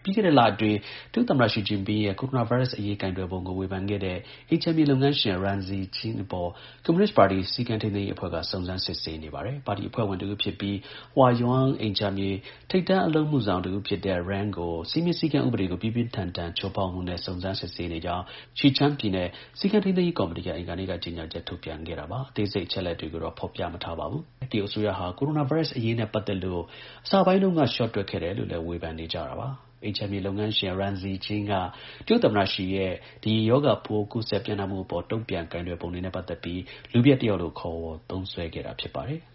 ပြီးခဲ့တဲ့လအတွင်း တရုတ်သမ္မတ ရှီကျင့်ပင်းရဲ့ ကိုရိုနာဗိုင်းရပ်စ်အရေး ကိုင်တွယ်ပုံကို ဝေဖန်ခဲ့တဲ့ HME လုပ်ငန်းရှင် Ren Zhijing အပေါ် ကွန်မြူနစ်ပါတီ စည်းကမ်းထိန်းသိမ်းရေးအဖွဲ့က စုံစမ်းစစ်ဆေးနေပါတယ်။ ပါတီအဖွဲ့ဝင်တစ်ဦးဖြစ်ပြီး Huayuan အိမ်ခြံမြေ ထိပ်တန်း အလုပ်အမှုဆောင်တစ်ဦးဖြစ်တဲ့ Ren ကို စည်းမျဉ်းစည်းကမ်းဥပဒေကို ပြင်းပြင်းထန်ထန် ချိုးဖောက်မှုနဲ့ စုံစမ်းစစ်ဆေးနေကြောင်း Xichang ပြည်နယ် စည်းကမ်းထိန်းသိမ်းရေးကော်မတီက အင်္ဂါနေ့က ကြေညာချက် ထုတ်ပြန်ခဲ့တာပါ။ အသေးစိတ် အချက်အလက်တွေကိုတော့ ဖော်ပြမထားပါဘူး။ တရုတ်အစိုးရဟာ ကိုရိုနာဗိုင်းရပ်စ်အရေးနဲ့ ပတ်သက်လို့ အစပိုင်းတုန်းက ရှော့တွက်ခဲ့တယ်လို့လည်း ဝေဖန်နေကြတာပါ။ HME လုပ်ငန်းရှင် Ren Zhijing က တရုတ်သမ္မတ ရှီရဲ့ ဒီ ရောဂါပိုး ကူးစက်ပျံ့နှံ့မှုအပေါ် တုံ့ပြန်ကိုင်တွယ်ပုံတွေနဲ့ ပတ်သက်ပြီး လူပျက်တစ်ယောက်လို့ ခေါ်ဝေါ် သုံးစွဲခဲ့တာ ဖြစ်ပါတယ်။